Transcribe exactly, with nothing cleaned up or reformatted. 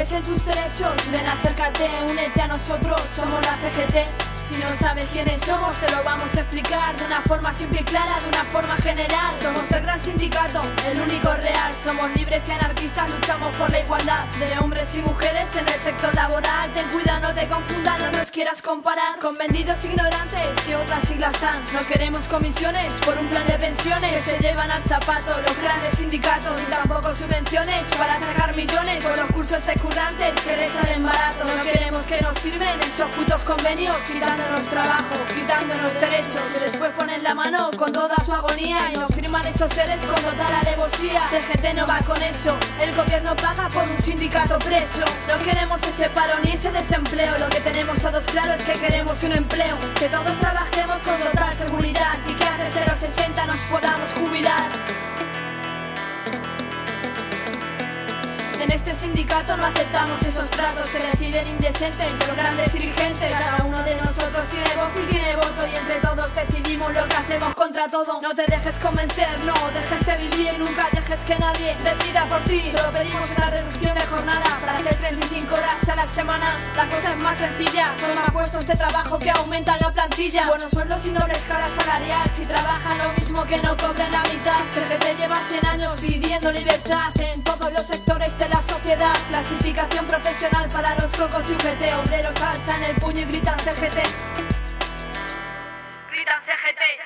crees en tus derechos, ven acércate, únete a nosotros, somos la C G T. Si no sabes quiénes somos, te lo vamos a explicar de una forma simple y clara, de una forma general. Somos el gran sindicato, el único real. Somos libres y anarquistas, luchamos por la igualdad de hombres y mujeres en el sector laboral. Ten cuidado, no te confundas, no nos quieras comparar con vendidos ignorantes que otras siglas dan. No queremos comisiones por un plan de pensiones que se llevan al zapato los grandes sindicatos, y tampoco subvenciones para sacar millones por los cursos de currantes que les salen baratos. No queremos que nos firmen esos putos convenios quitándonos trabajo, quitándonos derechos, que después ponen la mano con toda su agonía y nos firman esos seres con total alevosía. C G T no va con eso, el gobierno paga por un sindicato preso. No queremos ese paro ni ese desempleo, lo que tenemos todos claro es que queremos un empleo, que todos trabajemos con total seguridad y que antes de los sesenta nos podamos jubilar. En este sindicato no aceptamos esos tratos que deciden indecentes los grandes dirigentes. Cada uno de nosotros tiene voz y tiene voto, y entre todos decidimos lo que hacemos contra todo. No te dejes convencer, no dejes de vivir, nunca dejes que nadie decida por ti. Solo pedimos una reducción de jornada para hacer treinta y cinco horas a la semana. La cosa es más sencilla, son más puestos de trabajo que aumentan la plantilla. Buenos sueldos sin doble escala salarial, si trabajan lo mismo que no cobren la mitad. C G T lleva cien años pidiendo libertad en todos los sectores de la sociedad. Clasificación profesional para los cocos y U G T. Obreros alzan el puño y gritan C G T. Gritan C G T.